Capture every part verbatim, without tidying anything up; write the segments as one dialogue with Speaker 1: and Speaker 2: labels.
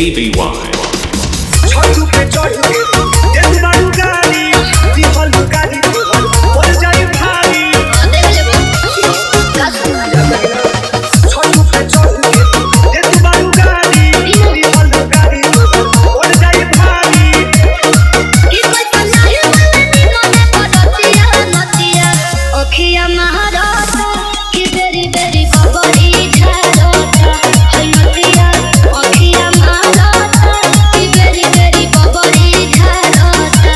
Speaker 1: A B Y.
Speaker 2: छतु पे चढ़ के देख बारू गाड़ी दिहल गाड़ी बोल जाई भारी छतु पे चढ़ के देख बारू गाड़ी दिहल गाड़ी बोल जाई भारी
Speaker 3: ई पैसा नहीं मिलनी नने पड़तिया नतिया ओखिया महाराजा की बेरी बेरी खबरी झाड़ोटा है नतिया ओखिया महाराजा की बेरी बेरी खबरी झाड़ोटा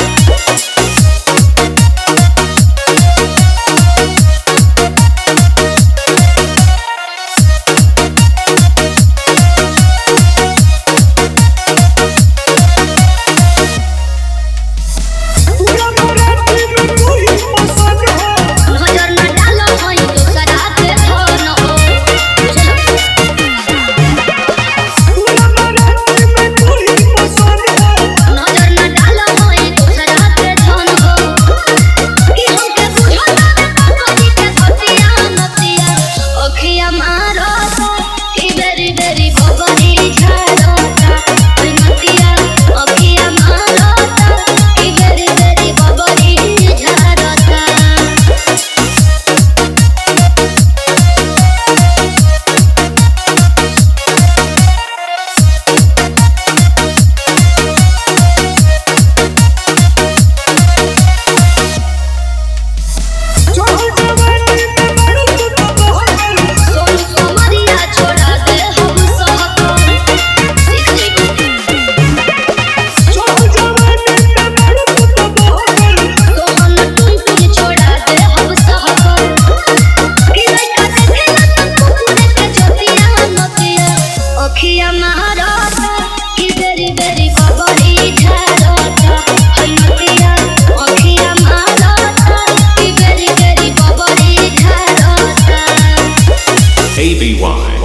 Speaker 2: पूरा बाराती में तू ही पसंद हो
Speaker 3: नजर न डालो कोई दूसरा पे धन हो
Speaker 2: पूरा बाराती में तू ही पसंद हो
Speaker 3: नजर न डालो कोई दूसरा पे धन हो कि हमके बुझाता रे कबरी के खतिया नतिया ओखिया मारो की बेरी बेरी खबरी झाड़ोटा है नतिया ओखिया मारो की बेरी बेरी खबरी झाड़ोटा
Speaker 2: चढ़ जवानी में बड़ू तू तो बहुत करू
Speaker 3: सोनू सोमरिया छोड़ा दे हम सहकल
Speaker 2: चढ़ जवानी में बड़ू तू तो बहुत करू
Speaker 3: सोहन तुम तुम छोड़ा दे हम सहकल कि लइका देखे ना तू पूरे के छतिया नतिया ओखिया महाराजा की बेरी बेरी खबरी झाड़ोटा है नतिया ओखिया महाराजा की बेरी बेरी खबरी झाड़ोटा
Speaker 1: A B Y.